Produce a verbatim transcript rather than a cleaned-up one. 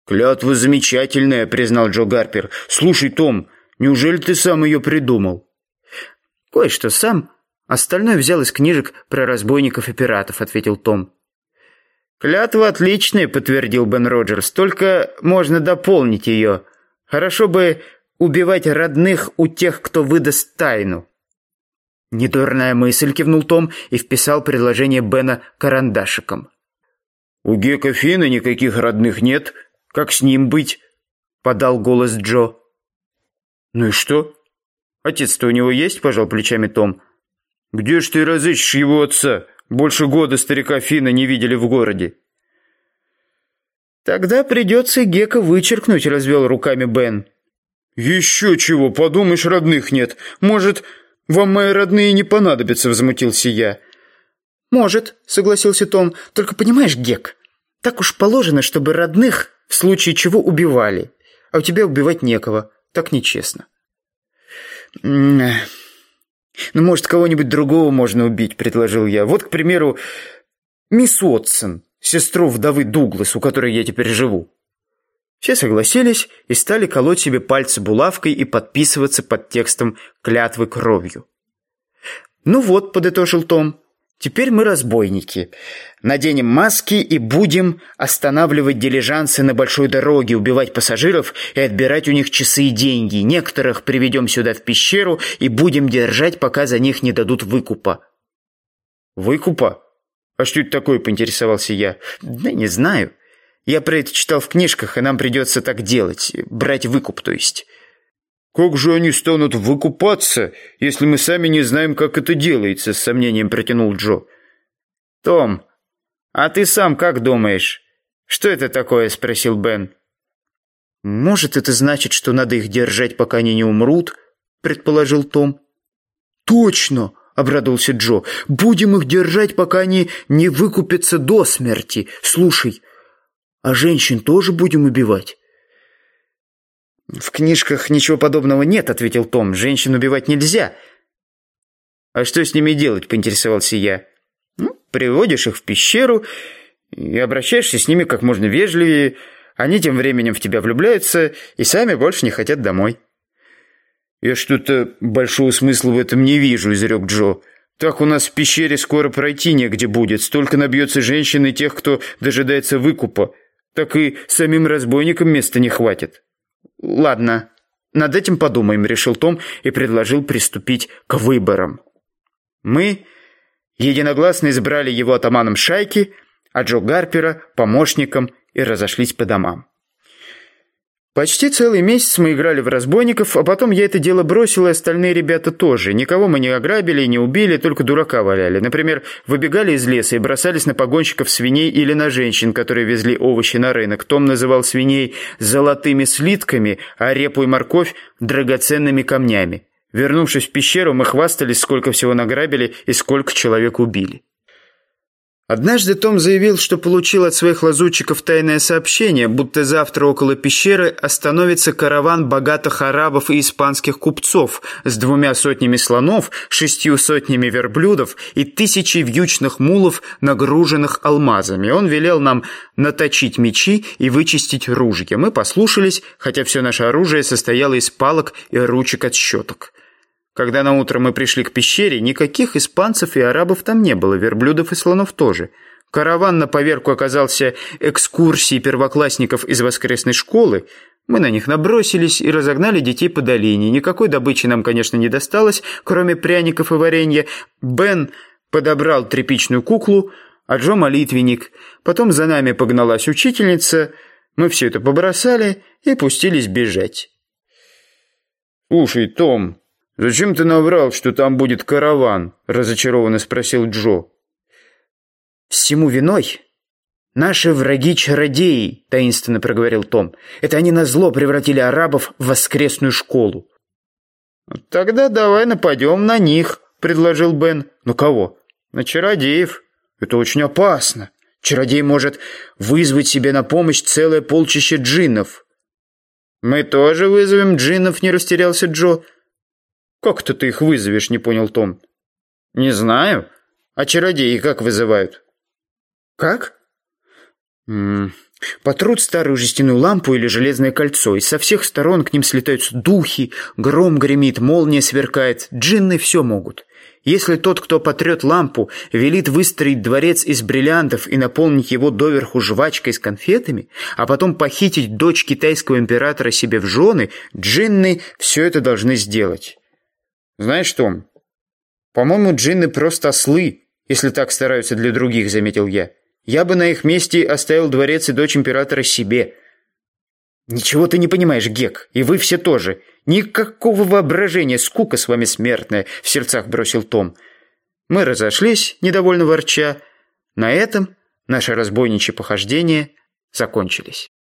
«Клятва замечательная», — признал Джо Гарпер. «Слушай, Том, неужели ты сам ее придумал?» «Кое-что сам. Остальное взял из книжек про разбойников и пиратов», — ответил Том. «Клятва отличная», — подтвердил Бен Роджерс. «Только можно дополнить ее. Хорошо бы убивать родных у тех, кто выдаст тайну». «Недурная мысль», — кивнул Том и вписал предложение Бена карандашиком. «У Гека Финна никаких родных нет. Как с ним быть?» — подал голос Джо. «Ну и что? Отец-то у него есть?» — пожал плечами Том. «Где ж ты разыщешь его отца? Больше года старика Финна не видели в городе». «Тогда придется Гека вычеркнуть», — развел руками Бен. «Еще чего, подумаешь, родных нет. Может, вам мои родные не понадобятся», — возмутился я. «Может», — согласился Том. «Только понимаешь, Гек, так уж положено, чтобы родных в случае чего убивали, а у тебя убивать некого. Так нечестно». «Ну, может, кого-нибудь другого можно убить», — предложил я. «Вот, к примеру, мисс Уотсон, сестру вдовы Дуглас, у которой я теперь живу». Все согласились и стали колоть себе пальцы булавкой и подписываться под текстом клятвы кровью. «Ну вот», — подытожил Том, — «теперь мы разбойники. Наденем маски и будем останавливать дилижансы на большой дороге, убивать пассажиров и отбирать у них часы и деньги. Некоторых приведем сюда в пещеру и будем держать, пока за них не дадут выкупа». «Выкупа? А что это такое?» — поинтересовался я. «Да не знаю. Я про это читал в книжках, и нам придется так делать. Брать выкуп, то есть». «Как же они станут выкупаться, если мы сами не знаем, как это делается?» — с сомнением протянул Джо. «Том, а ты сам как думаешь? Что это такое?» — спросил Бен. «Может, это значит, что надо их держать, пока они не умрут?» — предположил Том. «Точно!» — обрадовался Джо. «Будем их держать, пока они не выкупятся до смерти. Слушай, а женщин тоже будем убивать?» «В книжках ничего подобного нет», — ответил Том. «Женщин убивать нельзя». «А что с ними делать?» — поинтересовался я. «Ну, приводишь их в пещеру и обращаешься с ними как можно вежливее. Они тем временем в тебя влюбляются и сами больше не хотят домой». «Я что-то большого смысла в этом не вижу», — изрек Джо. «Так у нас в пещере скоро пройти негде будет. Столько набьется женщин и тех, кто дожидается выкупа. Так и самим разбойникам места не хватит». «Ладно, над этим подумаем», — решил Том и предложил приступить к выборам. Мы единогласно избрали его атаманом шайки, а Джо Гарпера — помощником, и разошлись по домам. Почти целый месяц мы играли в разбойников, а потом я это дело бросил, и остальные ребята тоже. Никого мы не ограбили и не убили, только дурака валяли. Например, выбегали из леса и бросались на погонщиков свиней или на женщин, которые везли овощи на рынок. Том называл свиней золотыми слитками, а репу и морковь драгоценными камнями. Вернувшись в пещеру, мы хвастались, сколько всего награбили и сколько человек убили. Однажды Том заявил, что получил от своих лазутчиков тайное сообщение, будто завтра около пещеры остановится караван богатых арабов и испанских купцов с двумя сотнями слонов, шестью сотнями верблюдов и тысячей вьючных мулов, нагруженных алмазами. Он велел нам наточить мечи и вычистить ружья. Мы послушались, хотя все наше оружие состояло из палок и ручек от щеток. Когда наутро мы пришли к пещере, никаких испанцев и арабов там не было, верблюдов и слонов тоже. Караван на поверку оказался экскурсией первоклассников из воскресной школы. Мы на них набросились и разогнали детей по долине. Никакой добычи нам, конечно, не досталось, кроме пряников и варенья. Бен подобрал тряпичную куклу, а Джо — молитвенник. Потом за нами погналась учительница. Мы все это побросали и пустились бежать. «Слушай, Том, зачем ты наврал, что там будет караван?» — разочарованно спросил Джо. «Всему виной наши враги-чародеи», — таинственно проговорил Том. «Это они назло превратили арабов в воскресную школу». «Тогда давай нападем на них», — предложил Бен. «На кого?» «На чародеев». «Это очень опасно. Чародей может вызвать себе на помощь целое полчище джиннов». «Мы тоже вызовем джиннов», — не растерялся Джо. «Как это ты их вызовешь?» — не понял Том. «Не знаю. А чародеи как вызывают?» «Как?» М -м Потрут старую жестяную лампу или железное кольцо, и со всех сторон к ним слетаются духи, гром гремит, молния сверкает. Джинны все могут. Если тот, кто потрет лампу, велит выстроить дворец из бриллиантов и наполнить его доверху жвачкой с конфетами, а потом похитить дочь китайского императора себе в жены, джинны все это должны сделать. Знаешь, Том, по-моему, джинны просто ослы, если так стараются для других, заметил я. Я бы на их месте оставил дворец и дочь императора себе. Ничего ты не понимаешь, Гек, и вы все тоже. Никакого воображения, скука с вами смертная, в сердцах бросил Том. Мы разошлись, недовольно ворча. На этом наши разбойничьи похождения закончились.